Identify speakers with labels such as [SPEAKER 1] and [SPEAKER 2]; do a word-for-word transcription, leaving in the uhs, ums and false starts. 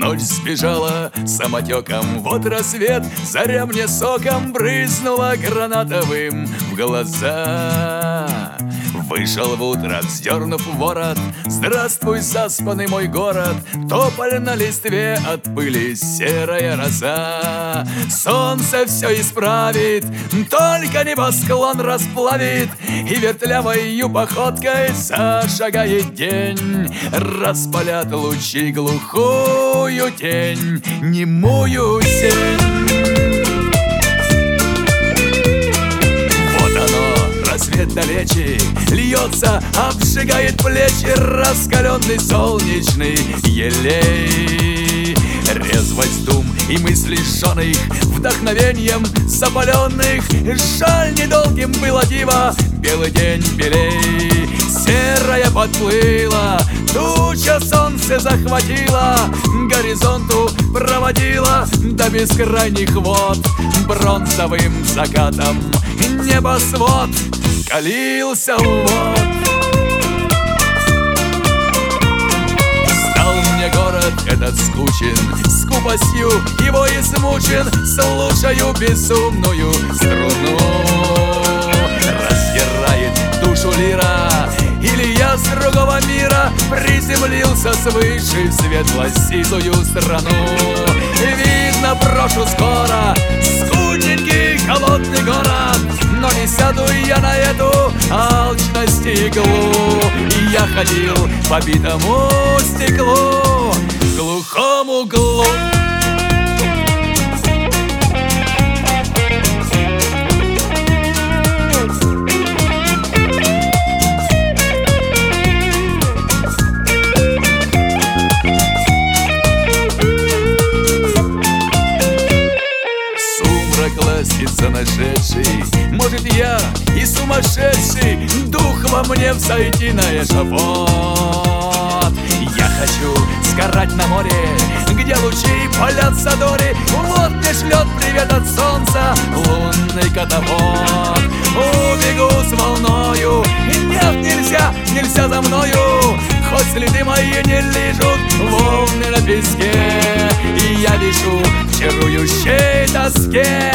[SPEAKER 1] Ночь сбежала самотеком, вот рассвет, заря мне соком брызнула гранатовым в глаза. Вышел в утро, вздернув ворот, здравствуй, заспанный мой город. Тополь на листве, от пыли серая роса. Солнце все исправит, только небосклон расплавит, и вертлявою походкой зашагает день. Распалят лучи глухую тень, немую сень. Рассвет далече льется, обжигает плечи раскаленный солнечный елей. Резвость дум и мыслей жженых вдохновением запаленных. Жаль, недолгим было диво, белый день белей. Серая подплыла, туча солнце захватила, горизонту проводила до бескрайних вод. Бронзовым закатом небосвод калился вот. Стал мне город этот скучен, скупостью его измучен. Слушаю безумную струну, раздирает душу лира. Или я с другого мира приземлился свыше в светло-сизую страну. Видно, брошу скоро скудненький холодный город, но не сяду я на эту алчность иглу. И я ходил по битому стеклу в глухом углу. Гласится нашедший, может, я и сумасшедший, дух во мне взойти на эшафот. Я хочу сгорать на море, где лучи палят задори. Вот мне шлет привет от солнца лунный катапот. Убегу с волною, нет, нельзя, нельзя за мною, хоть следы мои не лежат волны на песке. И я вижу в чарующей тоске